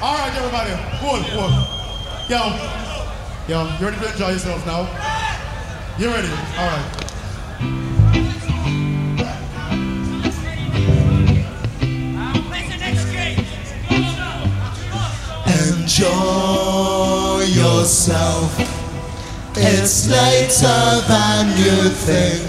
All right, everybody. Cool. Yo, you ready to enjoy yourself now? You ready? All right. Enjoy yourself. It's later than you think.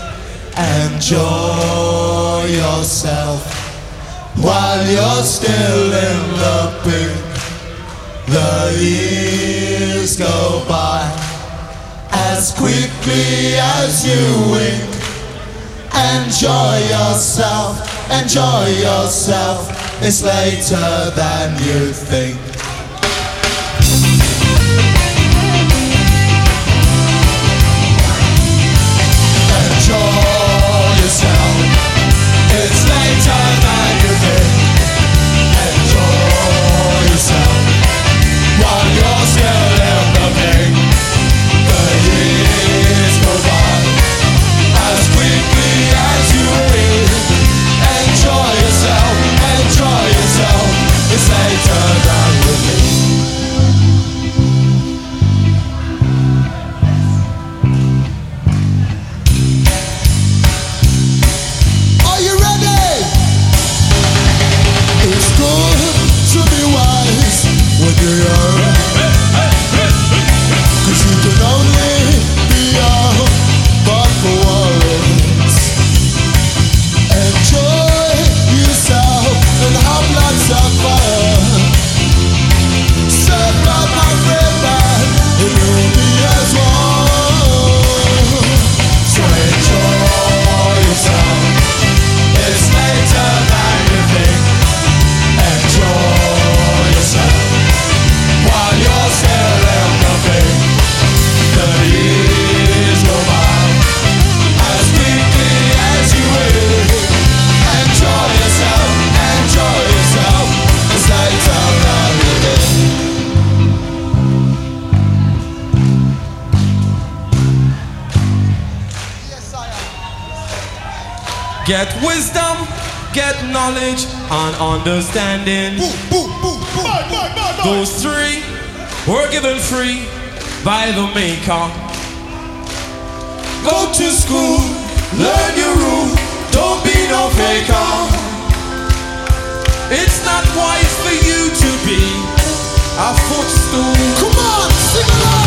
Enjoy yourself while you're still in the pink. The years go by as quickly as you wink. Enjoy yourself, enjoy yourself. It's later than you think. Enjoy yourself. It's later than you think. Enjoy yourself while you're still in the pink. The years go by as quickly as you wink. Enjoy yourself, enjoy yourself. It's later than you think. Are you ready? It's good to be wise when you're young, 'cause you can only be young but for once. Enjoy yourself and have lots of fun. Set by my friend man, and you'll be as one. So enjoy yourself. It's later than you think. Enjoy yourself while you're still in the pink. The years go by as quickly as you will. Enjoy yourself, enjoy yourself. It's later than you think. Get wisdom, get knowledge and understanding. Those three were given free by the Maker. Go to school, learn your rule, don't be no faker. It's not wise for you to be a footstool. Come on, sing along.